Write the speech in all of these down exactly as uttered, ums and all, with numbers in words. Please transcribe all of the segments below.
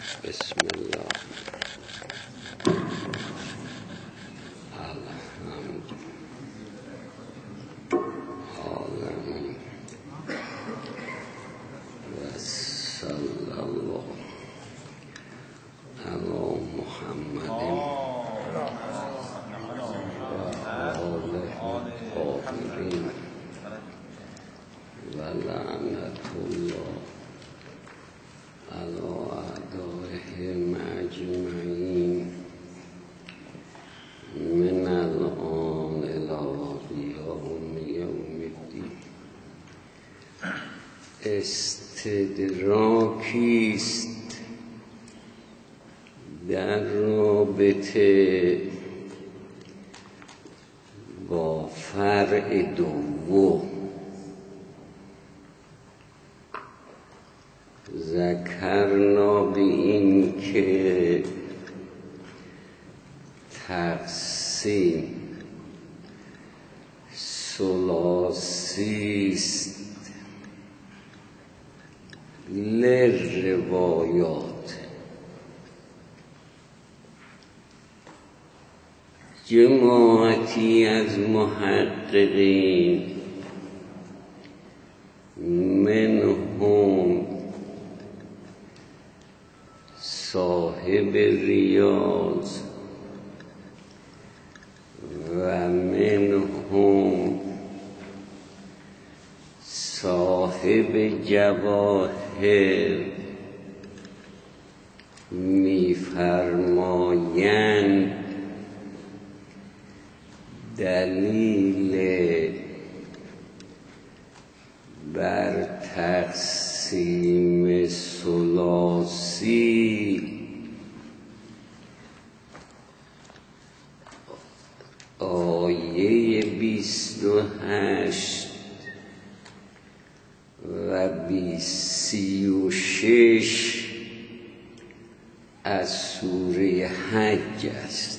بسم الله الحمد عالمین و صلی الله علی محمد و آله الطاهرین و لعنت الله علی اعدائهم اجمعین من الآن الی قیام یوم الدین. استدراکی است در رابطه با فرع دوم. ذکرنا به این که تقسیم ثلاثی است للروایات. جماعتی از محققین منهم صاحب ریاض و منهم صاحب جواهر می‌فرمایند دلیل بر تقسیم ثلاثی آیه بیست و هشت و سی و شش از سوره حج است.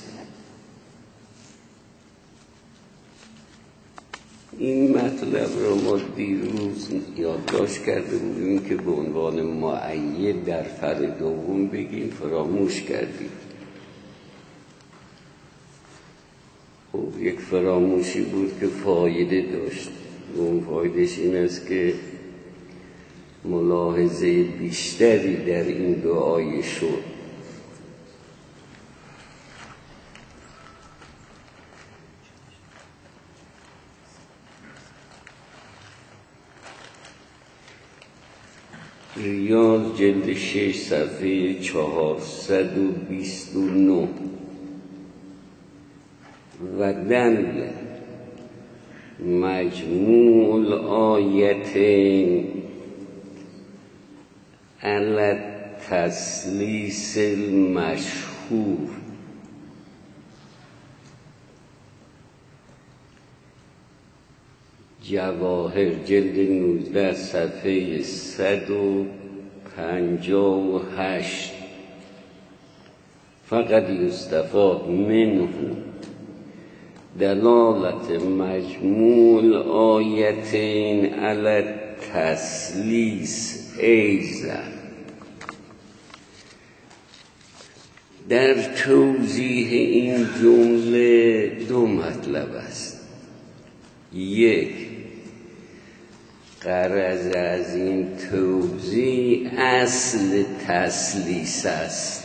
این مطلب را ما دیروز یادداشت کرده بودیم که به عنوان مؤید در فرع دوم بگیم، فراموش کردیم. خب یک فراموشی بود که فایده داشت. اون فایدهش این است که ملاحظه بیشتری در این دعای شد. ریاض جلد شش صفحه چهارصد و بیست و نه. و دل مجموع الآیتین علی تثلیث المشهور. جواهر جلد نوزده صفحه صد و پنجاه و هشت. فقط یستفاد منه دلالت مجموع الآیتین علی تثلیث ایضا. در توضیح این جمله دو مطلب است. یک، غرض از این توضیح اصل تثلیث است.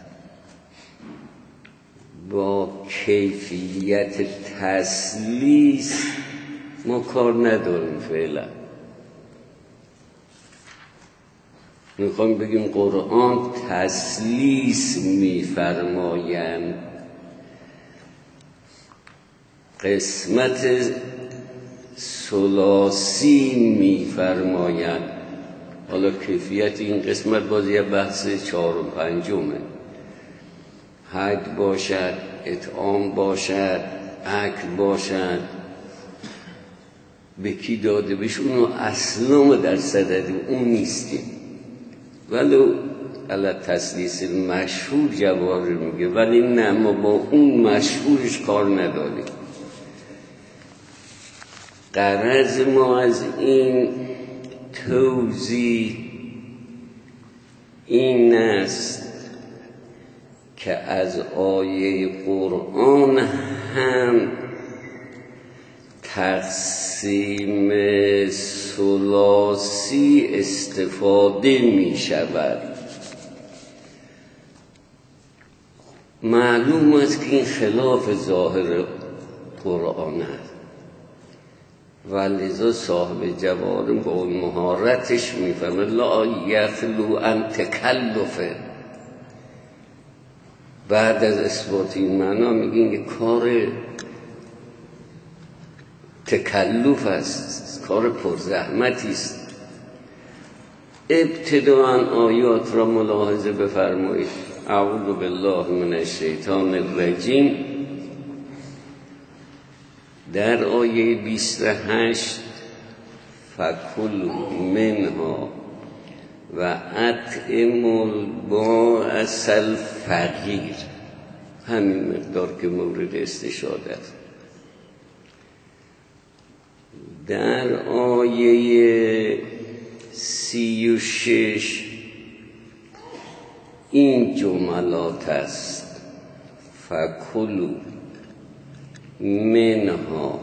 با کیفیت تثلیث ما کار نداریم فعلا. میخوایم بگیم قرآن تثلیث میفرمایند، قسمت ثلاثی میفرمایند. حالا کیفیت این قسمت باز یه بحث چهار و پنجمه. حد باشد، اطعام باشد، اکل باشد، به کی داده بشه اونو اصلا در صدد اون نیستیم. ولو علی تثلیث مشهور جواهر میگه، ولی نه، ما با اون مشهورش کار نداریم. غرض ما از این توضیح این است که از آیه قرآن هم تقسیم ثلاثی استفاده می شود. معلوم است که این خلاف ظاهر قرآن است و لذا صاحب جوارم با اون مهارتش میفهمه لا یخلو ان تکلفه. بعد از اثبات این معنا میگین که کار تکلف است، کار پرزحمتی است. ابتداءً آیات را ملاحظه بفرمایید. اعوذ بالله من الشیطان الرجیم در آیه بیست و هشت فکلوا منها و اطعموا البائس الفقیر، همین مقدار که مورد استشهاد است. در آیه سی و شش این جملات است فکلوا منها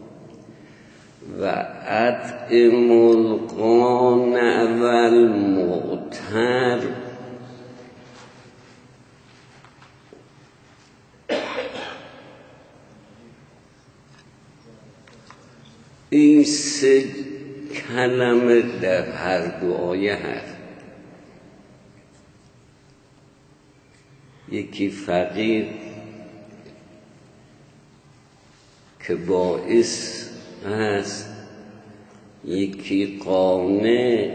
و اطعموا القانع والمعتر این سه کلمه در هر دو آیه هست. یکی فقیر که باعث است، یکی قانع،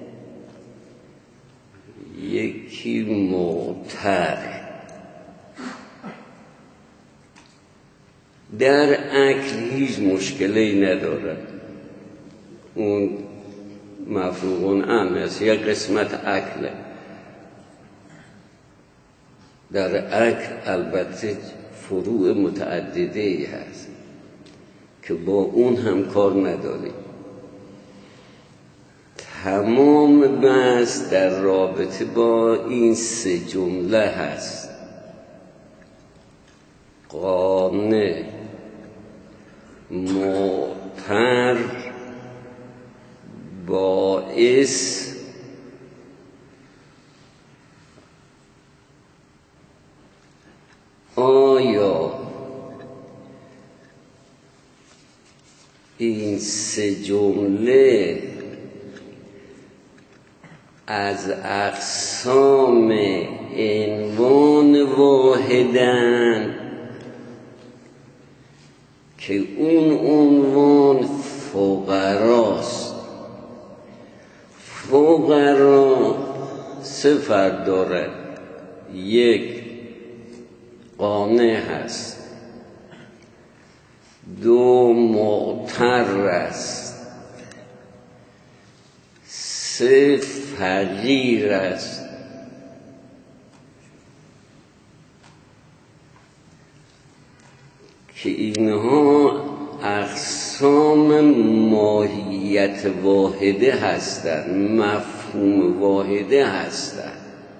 یکی معتر. در اکل هیچ مشکلی نداره، اون مفروغون امن است، یک قسمت اکله. در اکل البته فروع متعددی هست که با اون هم کار نداریم. تمام بحث در رابطه با این سه جمله هست: قانع، معتر، باعث. آیا این سه جمله از اقسام عنوان واحدن که اون عنوان فقراست؟ فقرا سه فرد داره. یک، قانع هست. دو، معتر است. سه، فقیر است. که اینها اقسام ماهیت واحده هستند، مفهوم واحده هستند.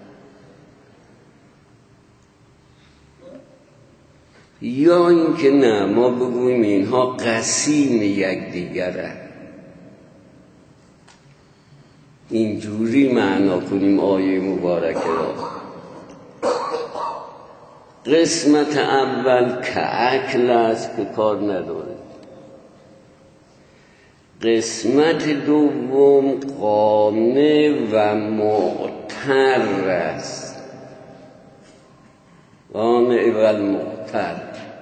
یا اینکه نه، ما بگوییم اینها قسیم یکدیگرند، اینجوری معنا کنیم آیه مبارکه را. قسمت اول که اکل است که کار نداره. قسمت دوم قانع و معتر است. قانع و معتر.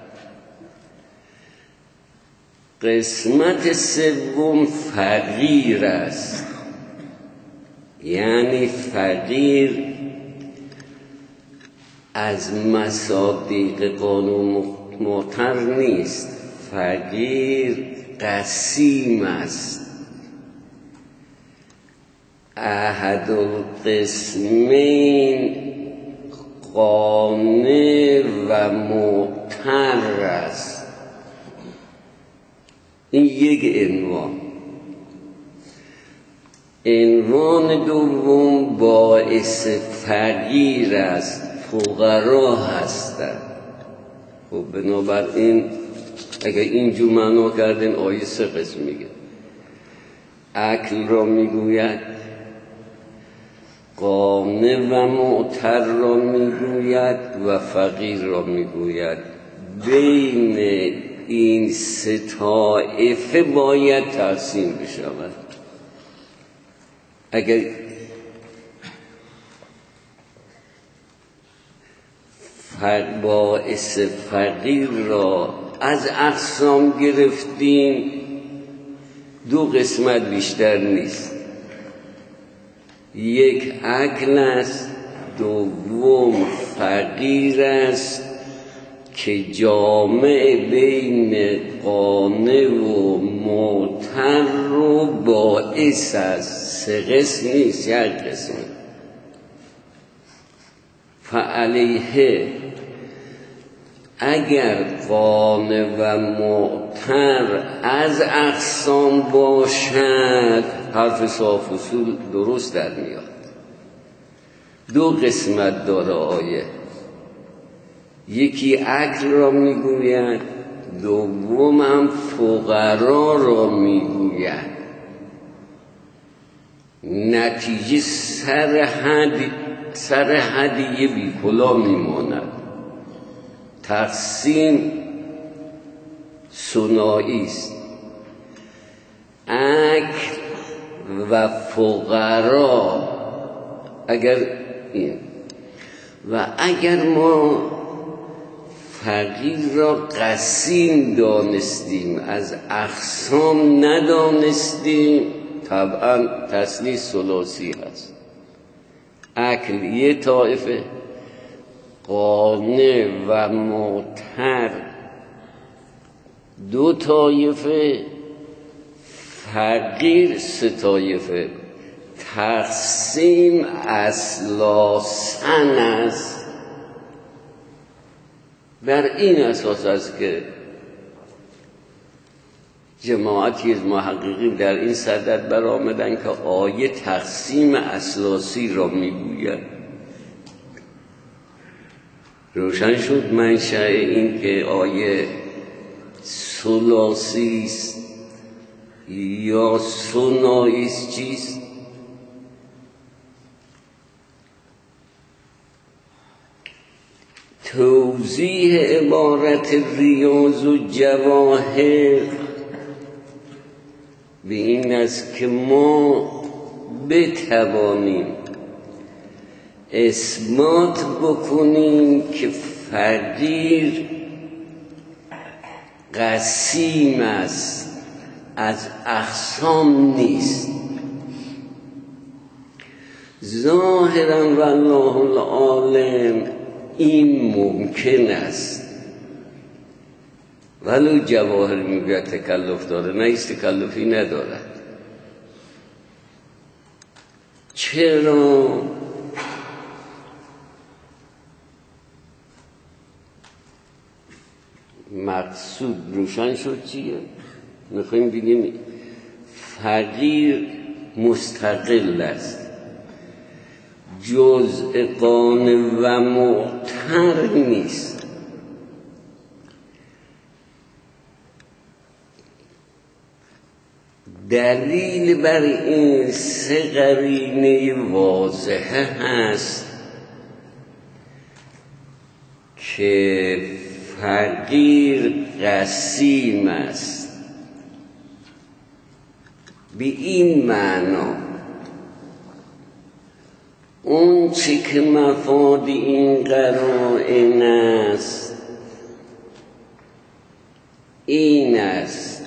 قسمت سوم فقیر است، یعنی فقیر از مصادیق قانون معتر نیست، فقیر قسیم است. احد القسمین قانع و معتر است. این یک عنوان. عنوان دوم باعث فقیر است. فقرا هستند. خب بنابراین اگر اینجور معنا کردن آیه سه قسم میگه. عقل را میگوید، قانع و معتر را میگوید و فقیر را میگوید. بین این سه طایفه باید تقسیم بشود. اگر باعث فقیر را از اقسام گرفتیم، دو قسمت بیشتر نیست. یک عقل است، دوم فقیر است که جامع بین قانع و معتر و باعث است. سه قسم نیست، یک قسم. فعلیه اگر قانع و معتر از اقسام باشد، حرف صاف اصول درست در میاد. دو قسمت داره آیه، یکی عقل را میگوید، دوم هم فقرا را میگوید. نتیجه سر حد سر حد یه بی کلا میماند. تقسیم ثنایی است. عقل و فقرا اگر این و اگر ما فقیر را قسیم دانستیم، از اقسام ندانستیم، طبعا تثلیث ثلاثی هست. عقل یه طایفه، قانع و معتر دو طایفه، فقیر سه طایفه. تقسیم اصلاسن است. بر این اساس است که جماعتی از محققین در این صدد برآمدن که آیه تقسیم اصلاسی را میگوید. روشن شد منشأ این که آیه ثلاثی است یا ثنایی است چیست؟ توضیح عبارت ریاض و جواهر به این است که ما بتوانیم اثبات بکنیم که فقیر قسیم است، از اقسام نیست. ظاهرا والله العالم این ممکن است، ولی جواهر میگوید تکلف داره. نه، ایست تکلفی ندارد. چرا؟ مقصود روشن شد چیه؟ میخواییم بگیم فقیر مستقل است، جزء قانع و معتر نیست. دلیل بر این سه قرینه واضحه هست که فقیر قسیم است. به این معنا اون چی که مفاد این قرائن است این است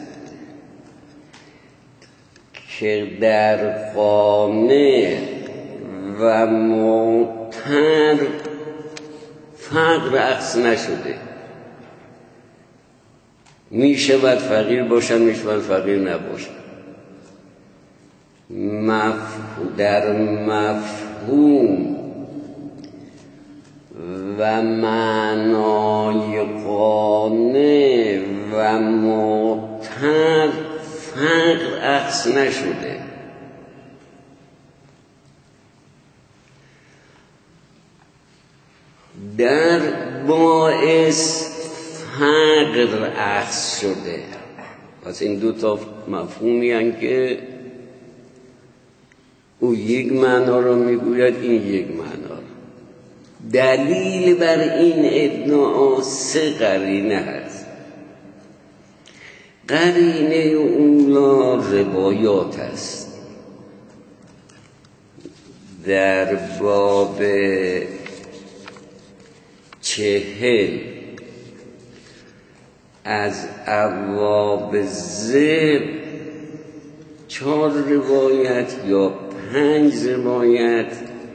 که در قانع و معتر فقر عکس نشده. می شود فقیر باشن، می شود فقیر نباشن. مف... در مفهوم و معنای قانع و معتر فقر عکس نشده. در باعث فقر اخذ شده. پس این دو تا مفهومی هستند که او یک معنا رو میگوید، این یک معنا رو. دلیل بر این ادعا سه قرینه هست. قرینه اولا روایات است. در باب چهل از ابواب زب چهار روایت یا پنج روایت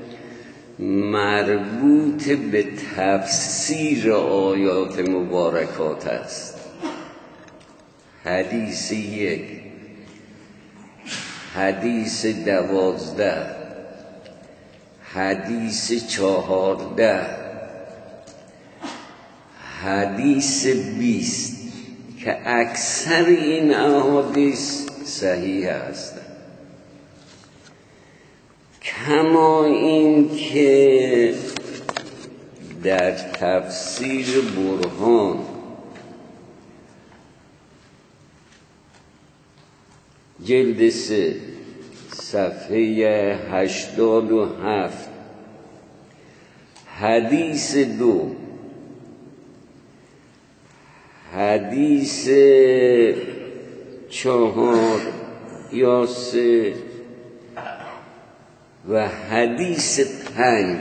مربوط به تفسیر آیات مبارکات است. حدیث یک، حدیث دوازده، حدیث چهارده، حدیث بیست که اکثر این احادیث صحیح هستند. کما این که در تفسیر برهان جلد سه صفحه هشتاد و هفت حدیث دو، حدیث چهار یا سه و حدیث پنج،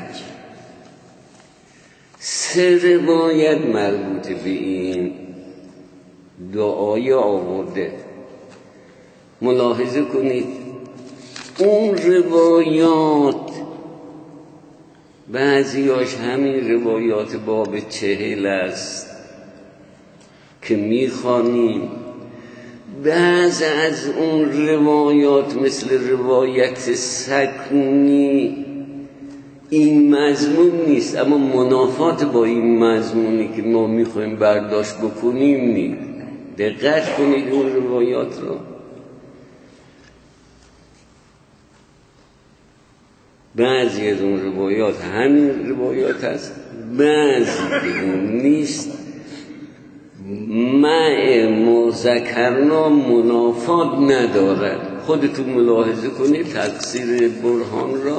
سه روایت مربوط به این دعای آورده. ملاحظه کنید اون روایات بعضیاش همین روایات باب چهل است که میخوانیم، بعض از اون روایات مثل روایت سکونی این مضمون نیست، اما منافات با این مضمونی که ما میخوایم برداشت بکنیم نیست. دقت کنید اون روایات رو. بعضی از اون روایات همین روایات هست، بعضی که اون نیست. مع مذکرنا منافات ندارد. خودتون ملاحظه کنید تفسیر برهان را.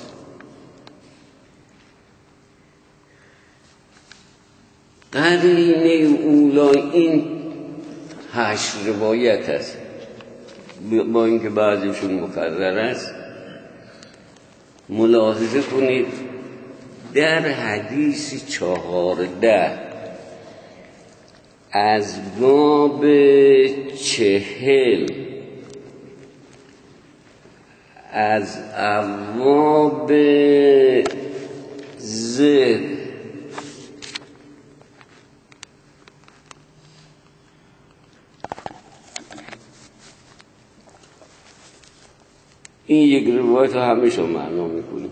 قرینه اولا این هشت روایت است، با اینکه بعضیشون مکرر است. ملاحظه کنید در حدیث چهارده از باب چهل از ابواب زد این یک روایت رو همیشه معنا میکنیم.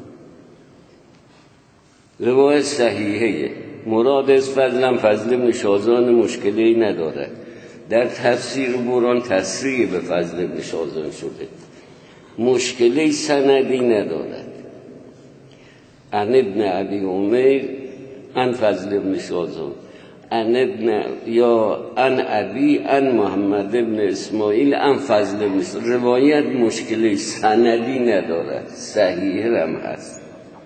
روایت صحیحه. مراد از فضلم فضل ابن شازان مشکلی نداره. در تفسیر برهان تصریح به فضل ابن شازان شده، مشکلی سندی ندارد. ان ابن ابی عمیر ان فضل ابن شازان ان ابن یا ان ابی ان محمد ابن اسماعیل ان فضل ابن شازان. روایت مشکلی سندی ندارد، صحیح هم هست.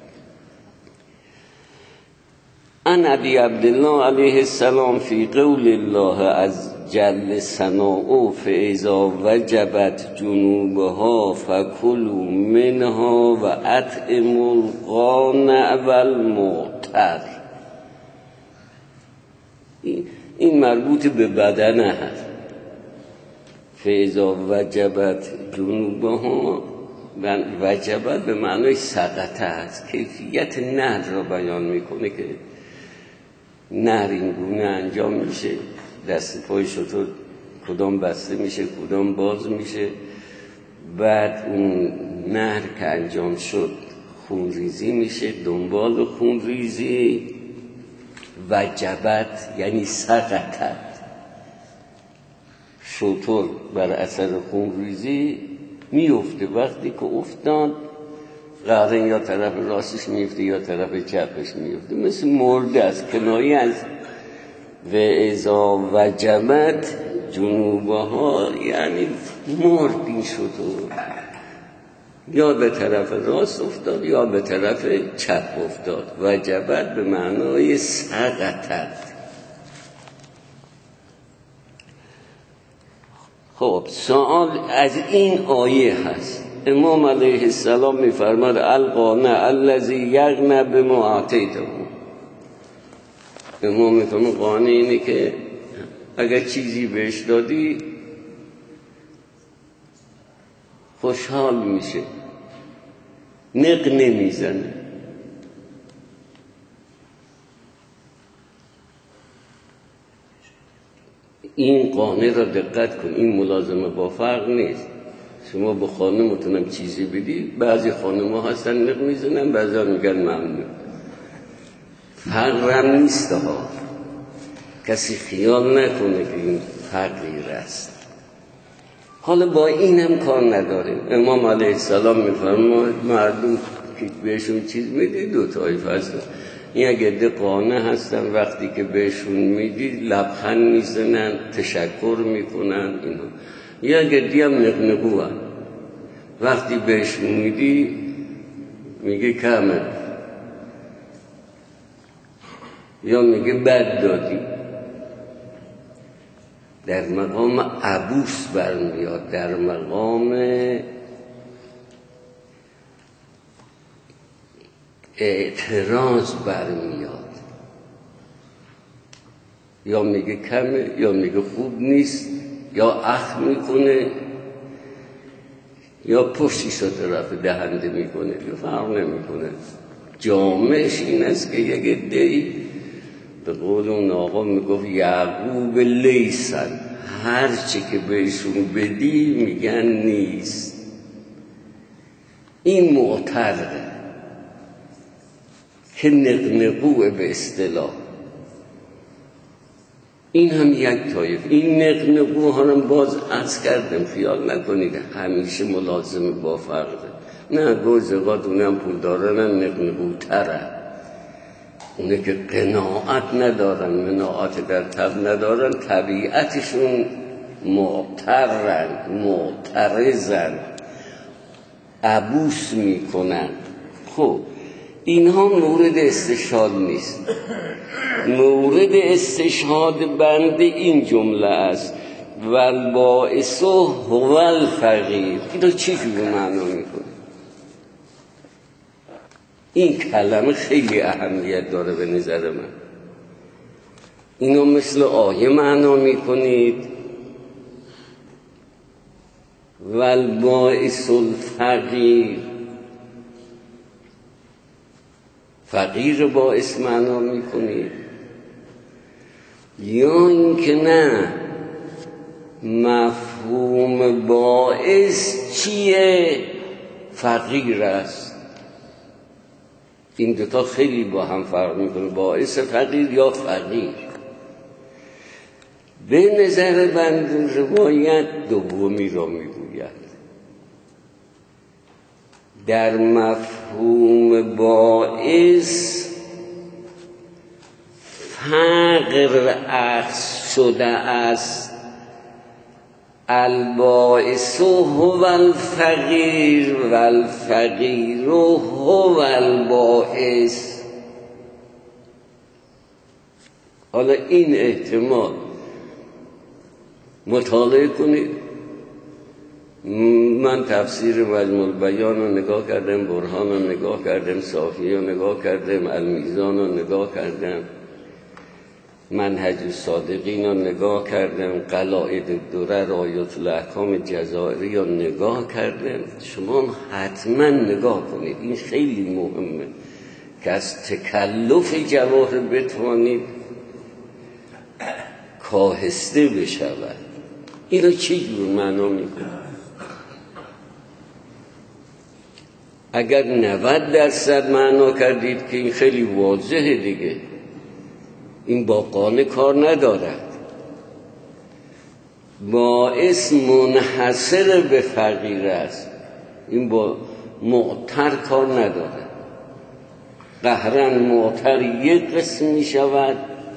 ان ابی عبدالله علیه السلام فی قول الله از جل ثناؤه فاذا وجبت جنوبها فکلوا منها و اطعموا القانع والمعتر. این مربوط به بدنه هست. فاذا وجبت جنوبها، وجبت به معنای سقطه است، کیفیت نهر را بیان میکنه که نهر این گونه انجام میشه، دست پای شتر کدام بسته میشه کدام باز میشه. بعد اون نهر که انجام شد خونریزی میشه، دنبال خونریزی وجبت یعنی سقطت. شتر بر اثر خونریزی میفته، وقتی که افتاد قرن یا طرف راستش میفته یا طرف چپش میفته، مثل مرده است. کنایه از و اذا وجبت جنوبها، یعنی مرد این شطور، یا به طرف راست افتاد یا به طرف چپ افتاد. وجبت به معنای سقطت. خب سوال از این آیه هست. امام علیه السلام میفرماد القانع الذی یغنی بما آتیته. امام میفرماد قانع اینه که اگر چیزی بهش دادی خوشحال میشه، نق نمیزنه. این قانع را دقت کن، این ملازمه با فرق نیست. شما به خانمتونم چیزی بدی، بعضی خانم ها هستن نق میزنن، بعضی ها میگن ممنون. فرق هم نیست ها، کسی خیال نکنه که این فرقی است. حالا با این هم کار نداریم. امام علیه السلام میفرماید مردم که بهشون چیز میدی دو طایفه هستن. این اگه ده قانع هستن وقتی که بهشون میدی لبخند میزنن، تشکر میکنن اینا. یا اگه دی هم نقنقو هست، وقتی بهشون میدی میگه کمه یا میگه بد دادی. در مقام عبوس برمیاد، در مقام اعتراض برمیاد. یا میگه کمه یا میگه خوب نیست، یا اخ میکنه یا پشتیش رو طرف دهنده میکنه، یا فرق نمیکنه. جامعش این است که یک عده‌ای به قول اون آقا میگفت یعقوب لیسن، هر چی که بهشون بدی میگن نیست. این معترضه که نقنقوه به اصطلاح. این هم یک طایف. این نقنقو ها هم باز عرض کردم، خیال نکنید همیشه ملازم با فرقه. نه، گوزقات اونه هم پول دارن نقنقو تره. اونه که قناعت ندارن، مناعت در طب ندارن، طبیعتشون معترن، معترضن، عبوس میکنن. خب اینها مورد استشهاد نیست. مورد استشهاد بنده این جمله است والبائس هو الفقیر. اینو چی جور معنا میکنه؟ این کلمه خیلی اهمیت داره به نظر من. اینو مثل آیه معنا میکنید والبائس الفقیر، فقیر باعث معنا میکنید، یا اینکه نه مفهوم باعث چیه؟ فقیر است. این دوتا خیلی با هم فرق میکنه، باعث فقیر یا فقیر. به نظر بنده روایت دومی را میگوید. در مفهوم باعث فقر اخذ شده است. البائس هو الفقیر و الفقیر هو البائس. حالا این احتمال مطالعه کنید. من تفسیر مجموع البیان رو نگاه کردم، برهان رو نگاه کردم، صافی رو نگاه کردم، المیزان رو نگاه کردم، منهج الصادقین رو نگاه کردم، قلائد الدرر آیات الاحکام جزائری رو نگاه کردم. شما حتما نگاه کنید، این خیلی مهمه که از تکلف جواهر بتوانید کاهسته بشود. این رو چی جور معنا میکنه؟ اگر نود درصد معنا کردید که این خیلی واضحه دیگه، این با قانع کار ندارد. باعث منحصر به فقیر است. این با معتر کار نداره. قهرن معتر یک قسم می شود،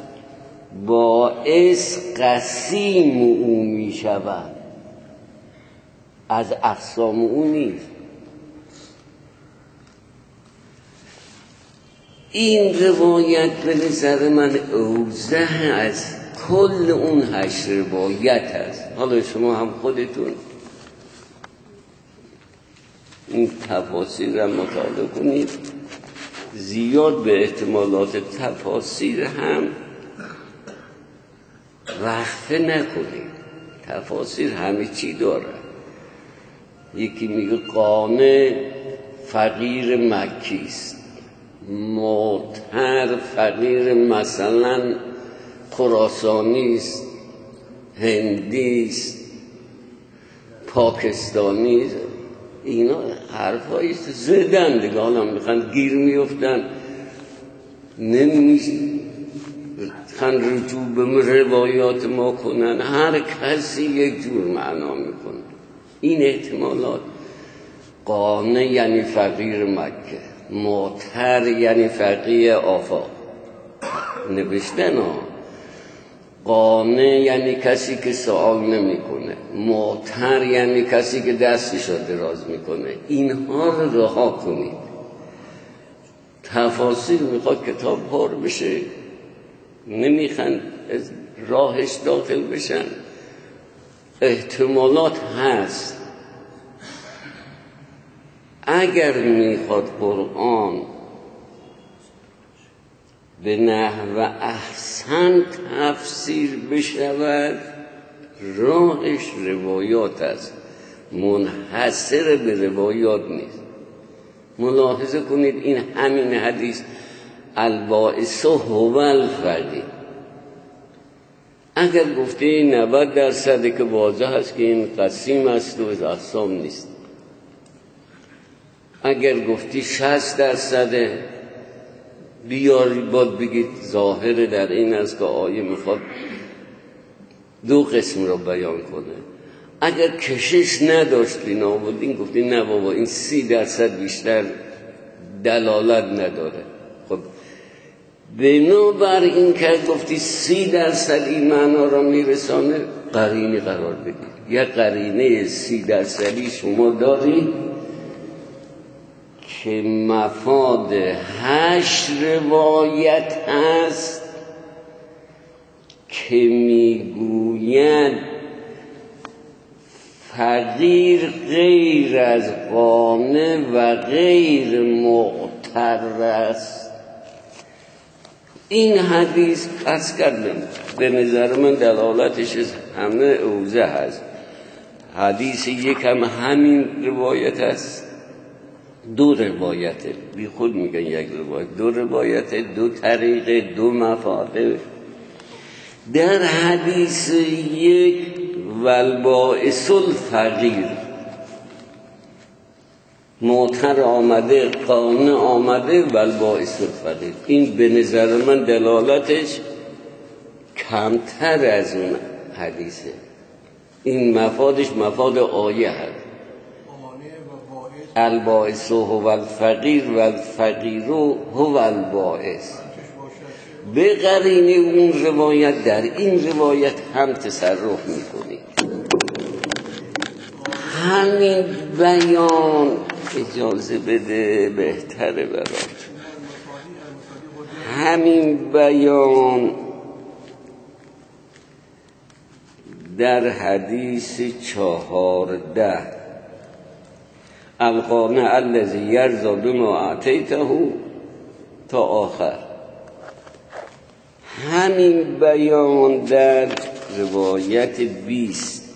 باعث قسیم او می شود، از اقسام او نیست. این روایت به نظر من اوضح از کل اون هشت روایت است. حالا شما هم خودتون این تفاسیر را مطالعه کنید، زیاد به احتمالات تفاسیر هم وقفه نکنید. تفاسیر همه چی داره. یکی میگه قانع فقیر مکی است، معتر فقیر مثلا خراسانی است، هندی است، پاکستانی است. اینا حرفایی است زدن دیگه، حالا میخوان گیر میفتن، نمیخوان رجوع به روایات ما کنن، هر کسی یک جور معنا میکنه. این احتمالات. قانع یعنی فقیر مکه، معتر یعنی فقیر آفاق، نوشتن ها. قانع یعنی کسی که سوال نمیکنه، معتر یعنی کسی که دستش رو دراز میکنه. اینها رو رها کنید. تفاسیر میخواد کتاب پار بشه، نمیخوان راهش داخل بشن. احتمالات هست. اگر میخواد قرآن به نحو احسن تفسیر بشود، راهش روایات است، منحصر به روایات نیست. ملاحظه کنید این همین حدیث البائس هو الفقیر، اگر گفته نود درصد که واضح است که این قسیم است و از اقسام نیست. اگر گفتی شصت درصد بیاری باید بگید ظاهر در این است که آیه میخواد دو قسم رو بیان کنه. اگر کشش نداشت بینا بودین گفتی نه بابا این سی درصد بیشتر دلالت نداره. خب بنابر این که گفتی سی درصد این معنا را میرسانه، قرینه قرار بدید. یک قرینه سی درصدی شما دارید که مفاد هشت روایت هست که میگوید فقیر غیر از قانع و غیر معتر است. این حدیث پس کردم به نظر من دلالتش همه اوضح هست. حدیث یکم همین روایت است، دو روایته، بی خود میگن یک روایت، دو روایته، دو طریقه، دو مفاده. در حدیث یک والبائس الفقیر معتر آمده، قانع آمده، والبائس الفقیر. این به نظر من دلالتش کمتر از اون حدیثه. این مفادش مفاد آیه هست. البائس هو الفقیر و الفقیر هو البائس. به قرینه اون روایت در این روایت هم تصرف میکنی. همین بیان اجازه بده بهتره برات. همین بیان در حدیث چهارده القانع الذی یرضی بما اعطیته تا آخر، همین بیان در روایت بیست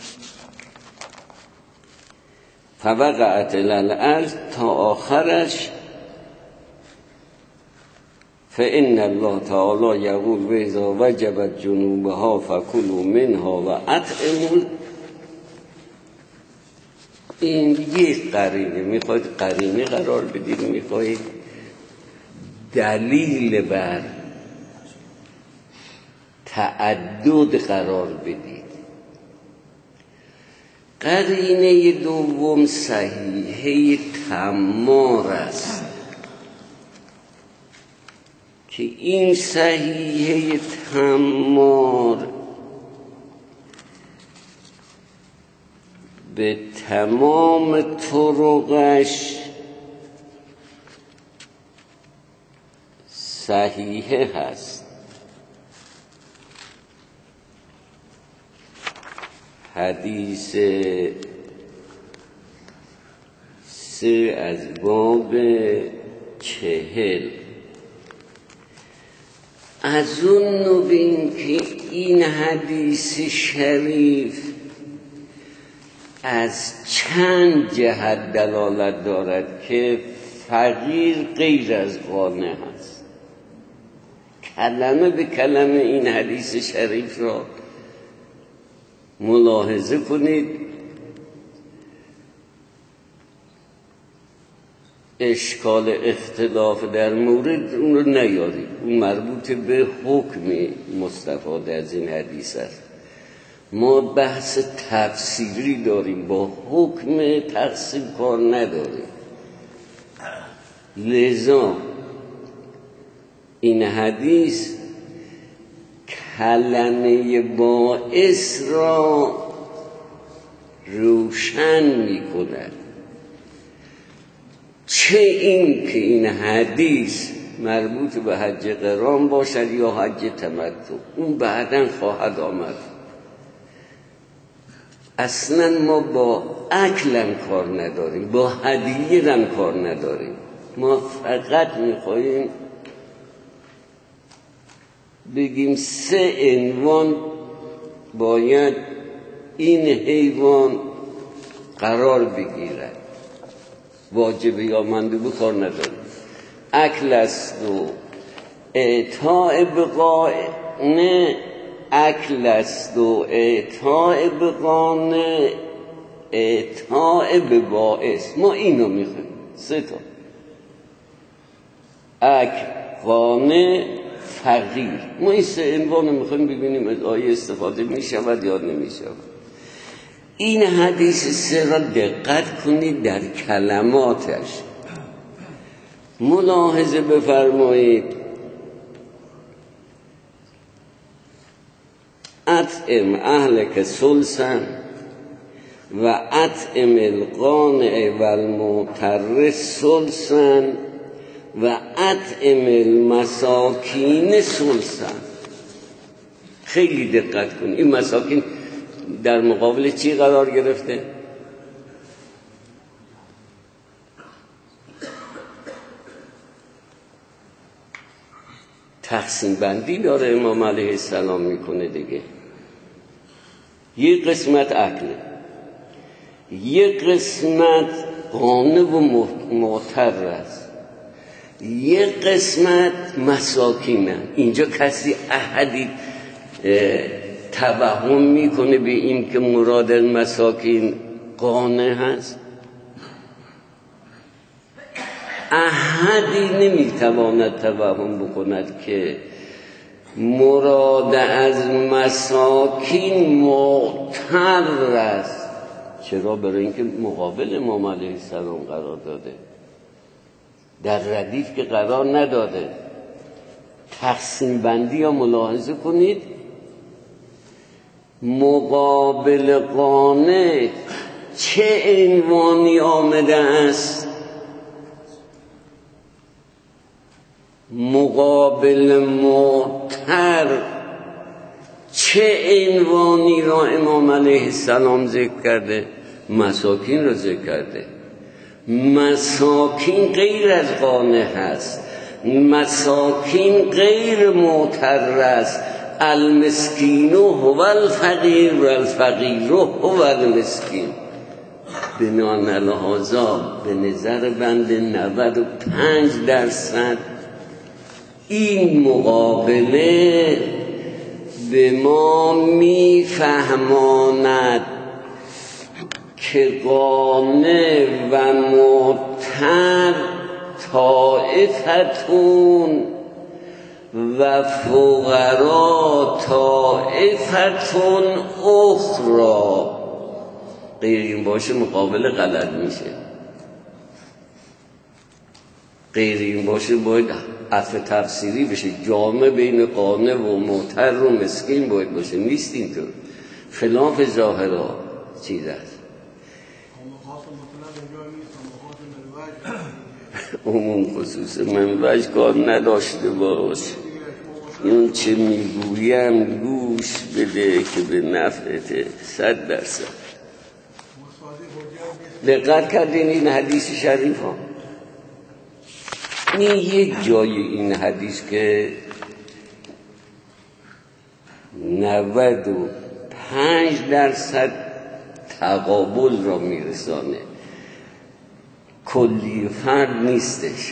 فوقعت الارض تا آخرش فإن الله تعالی یقول و اذا وجبت جنوبها فکلوا منها و اطعموا. این یک قرینه، میخواید قرینه قرار بدید، میخواید دلیل بر تعدد قرار بدید. قرینه دوم صحیحه تمار است که این صحیحه تمار به تمام طرقش صحیحه هست. حدیث سه از باب چهل. از اون نبین که این حدیث شریف از چند جهت دلالت دارد که فقیر غیر از قانع هست. کلمه به کلمه این حدیث شریف را ملاحظه کنید. اشکال اختلاف در مورد اون رو نیارید، اون مربوط به حکم مستفاده از این حدیث است. ما بحث تفسیری داریم، با حکم تقسیم کار نداریم. لذا این حدیث کلمه باعث را روشن می کند. چه این که این حدیث مربوط به حج قران باشد یا حج تمتع، اون بعداً خواهد آمد. اصلا ما با اکلم کار نداریم، با هدیه هم کار نداریم. ما فقط میخواییم بگیم سه عنوان باید این حیوان قرار بگیرد، واجب یا مندوب کار نداریم. اکل است و اعطاء بقانه، اکل است و اعطاء بقانه، اعطاء بباعث. ما اینو میخوایم، سه تا: اکل، قانه، فقیر. ما این سه عنوان میخوایم ببینیم از آیه استفاده میشود یا نمیشود. این حدیث سه را دقت کنید در کلماتش ملاحظه بفرمایید. اطعم اهلک سلسا و اطعم القانع و المعتر سلسا و اطعم المساکین سلسا. خیلی دقت کنید. این مساکین در مقابل چی قرار گرفته؟ تقسیم بندی داره امام علیه السلام میکنه دیگه. یک قسمت عقله، یک قسمت قانع و معتر است، یک قسمت مساکینه. اینجا کسی احدی توهم میکنه به این که مراد مساکین قانع هست؟ احدی نمیتواند توهم بکند که مراد از مساکین معتر است. چرا؟ برای اینکه مقابل امام علیه السلام قرار داده، در ردیف که قرار نداده. تقسیم بندی ها ملاحظه کنید. مقابل قانع چه عنوانی آمده است؟ مقابل معتر چه عنوانی را امام علیه السلام ذکر کرده؟ مساکین را ذکر کرده. مساکین غیر از قانع هست، مساکین غیر معتر است. المسکین هو الفقیر و الفقیر هو المسکین. بنان لحاظا به نظر بند نود و پنج درصد این مقابله به ما میفهماند که قانع و معتر طائفتون و فقرا طائفتون اخرى. غیر این باشه مقابل غلط میشه. غیر این باشه باید عطف تفسیری بشه، جامع بین قانع و معتر و مسکین باید باشه، نیست اینطور. خلاف ظاهرها چیز است. عموم خصوص من وجه کار نداشته باش، این چه میگویم گوش بده که به نفعته صد درصد. دقت کردین این حدیث شریف ها؟ این یک جای این حدیث که نود و پنج درصد تقابل را میرسانه، کلی فرد نیستش،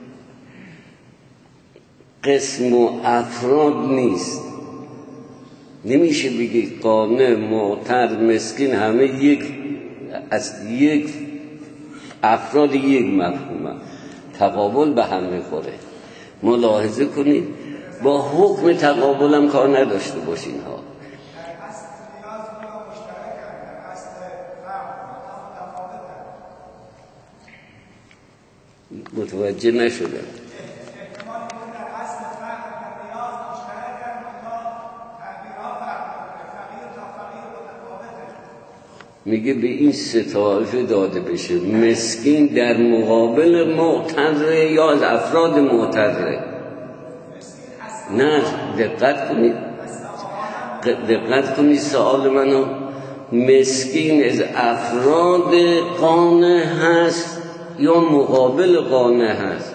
قسم و افراد نیست. نمیشه بگید قانع، معتر، مسکین همه یک از یک افراد یک مفهومه، تقابل به هم میخوره. ملاحظه کنید با حکم تقابل هم کار نداشته باشین ها. متوجه نشدم. میگه به این سه طایفه داده بشه، مسکین در مقابل معتر یا از افراد معتره. نه دقت کنید، دقت کنید سوال منو. مسکین از افراد قانع هست یا مقابل قانع هست؟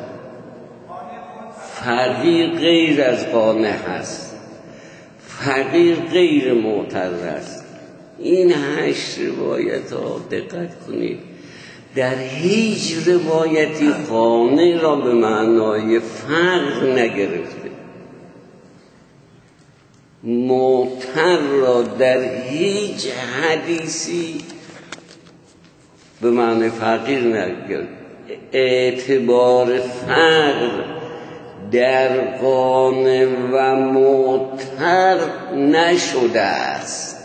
فقیر غیر از قانع هست، فقیر غیر معتر است. این هشت روایت ها دقت کنید در هیچ روایتی قانع را به معنای فقر نگرفته، معتر را در هیچ حدیثی به معنی فقیر نگرفته. اعتبار فقر در قانع و معتر نشده است.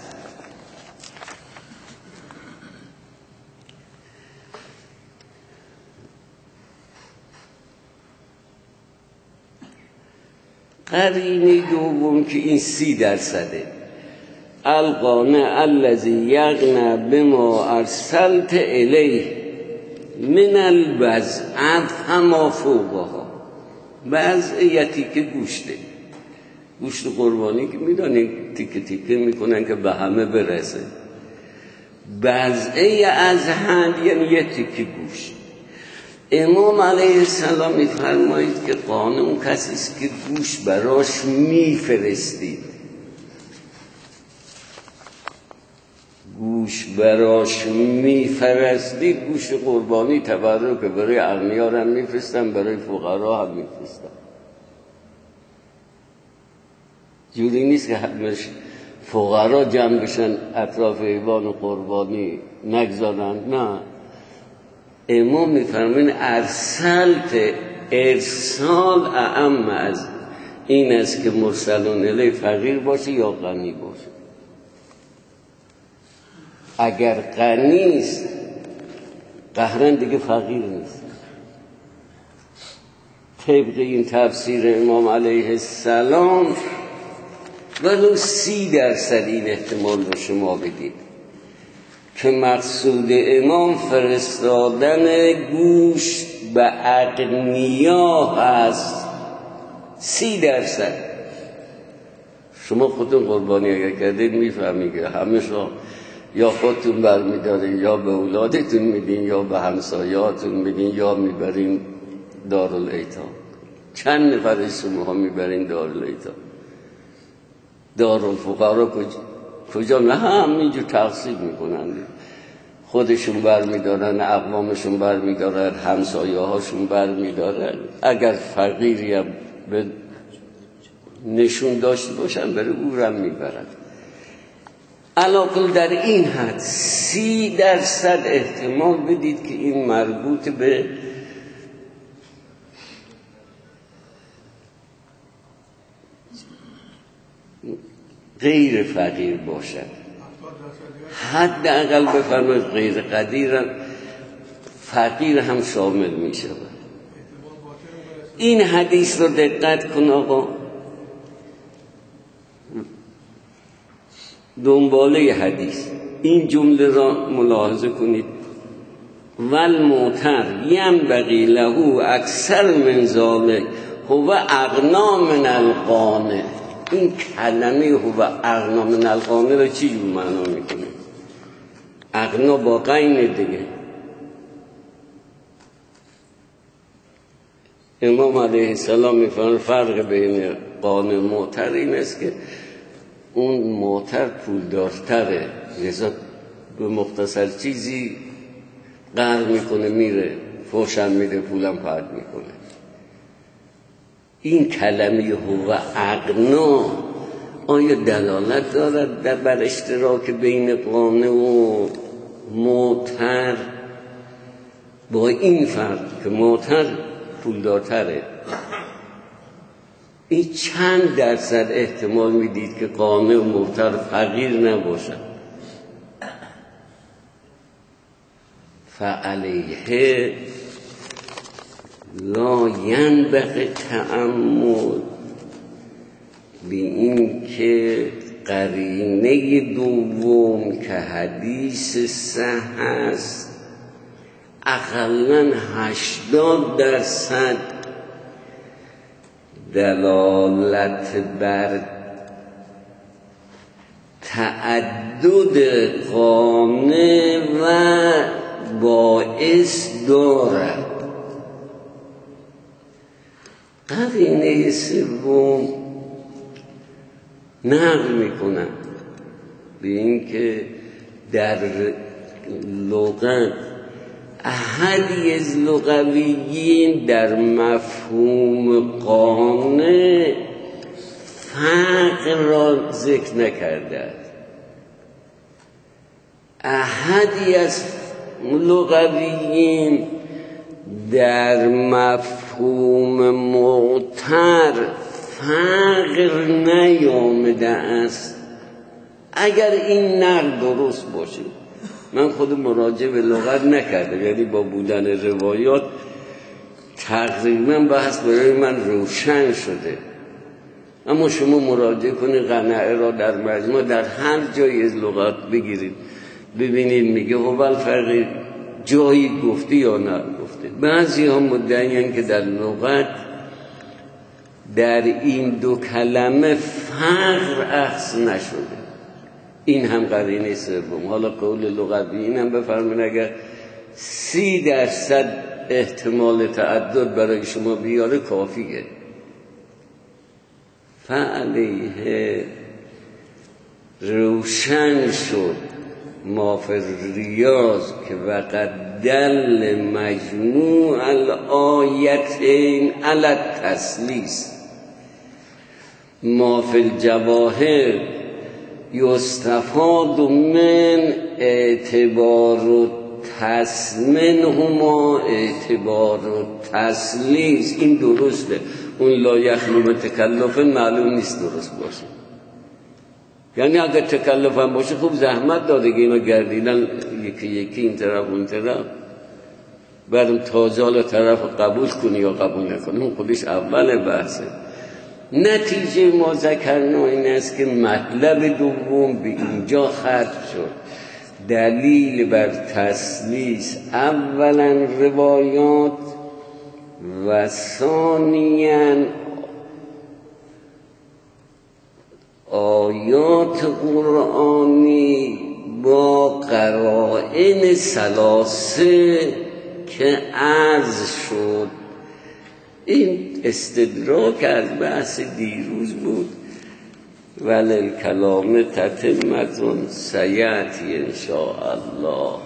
قرینه دوم که این سی درصده، القانع الذی یغنی بما ارسلت الیه من الوضع فما فوقها. وضعیتی که گوشته، گوشت قربانی که میدانید تیکه تیکه میکنن که به همه برسه، وضعی از حد یعنی یه تیکه گوشت. امام علیه السلام میفرمایید که قانع اون کسی است که گوشت براش میفرستید، گوشت براش میفرستید. گوشت قربانی تبرک که برای اغنیا هم میفرستن، برای فقرا هم میفرستن. جوری نیست که همش فقرا جمع بشن اطراف حیوان قربانی نگذارن، نه. امام میفرمین ارسلت، ارسال اعم از این است که مرسلون الی فقیر باشه یا غنی باشه. اگر غنی است قهرن دیگه فقیر نیست. طبق این تفسیر امام علیه السلام ولو سی درصد این احتمال رو شما بدید که مقصود امام فرستادن گوشت به اغنیا هست، سی درصد. شما خودتون قربانی اگر کردید میفهمید که همه شما یا خودتون برمیدارین یا به اولادتون میدین یا به همسایاتون میدین یا میبرین دارالایتام. چند نفر شما ها میبرین دارالایتام؟ دارالفقرا کجا؟ کجا؟ نه همینجور تقسیم میکنن، خودشون بر میدارن، اقوامشون بر میدارن، همسایه هاشون بر میدارن. اگر فقیری هم به نشون داشته باشن بره او رو هم میبرن. علاقل در این حد سی درصد احتمال بدید که این مربوط به غیر فقیر باشد. حداقل بفرمایید غیر قدیر فقیر هم شامل می شود. این حدیث رو دقت کن آقا، دنباله حدیث این جمله را ملاحظه کنید. والموتر ینبغی له اکثر من ذلک هو اغنا من القانع. این کلمه هو اغنا من القانع رو چی جور معنا میکنه؟ اغنا با غین دیگه. امام علیه السلام میفرماید فرق بین قانع و موتر این است که اون موتر پول دارتره، لذا به مختصر چیزی قهر میکنه میره فوشم میده پولم پرد میکنه. این کلمه هو اغنا آیا دلالت دارد در بر اشتراک بین قانع و موتر؟ با این فرق که موتر پول دارتره، این چند درصد احتمال میدید که قانع و موتر فقیر نباشد؟ فعلیه لا ینبغی تأمل، به این که قرینه دوم که حدیث صحیح است اقلاً هشتاد درصد دلالت بر تعدد قانع و باعث دارد. قرینه سوم نقل میکنم به این که در لغت احدی از لغویین در مفهوم قانع فقر را ذکر نکرده. احدی از لغویین در مفهوم معتر فقر نیامده است. اگر این نقل درست باشه، من خود مراجعه به لغت نکردم، یعنی با بودن روایات تقریبا بحث برای من روشن شده، اما شما مراجعه کنید قنعه را در مجموع در هر جایی از لغت بگیرید ببینید میگه هو فرق جایی گفته یا نه گفته. بعضی ها مدعیان که در لغت در این دو کلمه فقر اخذ نشده. این هم قرینه سوم. حالا قول لغویین هم بفرمایید اگر سی درصد احتمال تعدد برای شما بیاره کافیه. فعلیه روشن شد ما فی الریاض که وقد دل مجموع الآیتین علی التثلیث ما فی الجواهر یستفاد من اعتبار تسمنهما اعتبار تسلیث. این درسته، اون لا یخلو من تکلف معلوم نیست درست باشه. یعنی اگر تکلف هم باشه خوب زحمت داده که اینا گردیدن یکی یکی این طرف اون طرف، بعدم تازه حالا طرف قبول کنی یا قبول نکنی، اون خودش اول بحثه. نتیجه ما ذکرنا این است که مطلب دوم به اینجا ختم شد. دلیل بر تثلیث اولا روایات و ثانیاً آیات قرآنی با قرائن ثلاثه که عرض شد. این استدراک از بحث دیروز بود. وللکلام تتمة سیأتی ان شاء الله.